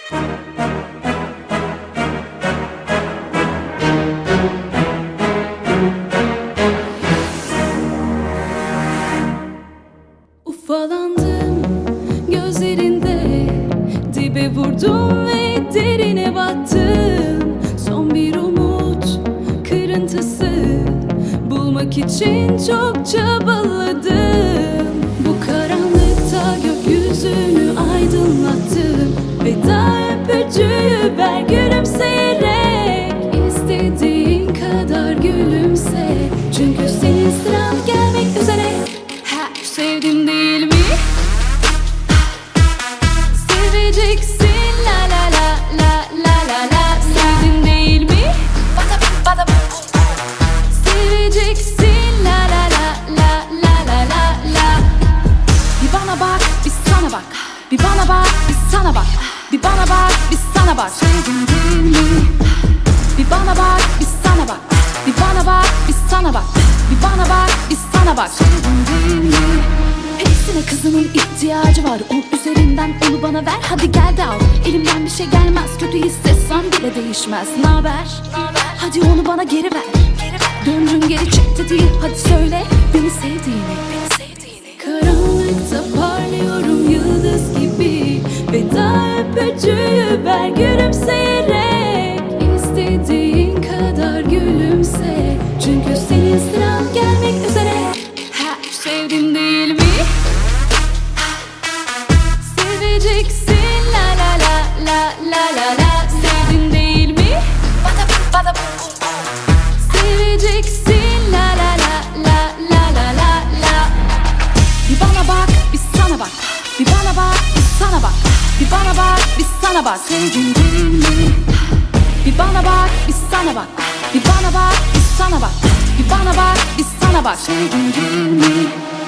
Ufalandım gözlerinde, dibe vurdum ve derine battım. Son bir umut kırıntısı bulmak için çok çabaladım. Bu karanlıkta gökyüzünü aydınlattım. Veda öpücüğü ver gülümseyerek. İstediğin kadar gülümse, çünkü senin sıran gelmek üzere. Sevdim değil mi? Seveceksin la la la la la la la. Sevdim değil mi? Bada bum bum bum. Seveceksin la la la la la la la la. Bir bana bak, bir sana bak. Bir bana bak, bir sana bak. Bir bana bak, bir sana bak. Sevdim değil mi? Bir bana bak, bir sana bak. Bir bana bak, bir sana bak. Bir bana bak, bir sana bak. Sevdim değil mi? Hepsine kızının ihtiyacı var. Onun üzerinden onu bana ver, hadi gel de al. Elimden bir şey gelmez, kötü hissetsem bile değişmez. Naber? Hadi onu bana geri ver. Döndün geri çıktı değil, hadi söyle beni sevdiğini. Karanlıkta parlıyorum yıldız gibi. Veda öpücüğü ver gülümseyerek. İstediğin kadar gülümse, çünkü senin sıran gelmek üzere. Sevdim değil mi? Seveceksin la la la la la la la. Sevdim değil mi? Bada bum bum bum. Seveceksin la la la la la la la la. Bir bana bak, bir sana bak. Bir bana bak, bir sana bak. Bir bana bak, bir sana bak. Sevdim değil mi? Bir bana bak, bir sana bak. Bir bana bak, bir sana bak. Bir bana bak, bir sana bak. Sevdim değil mi?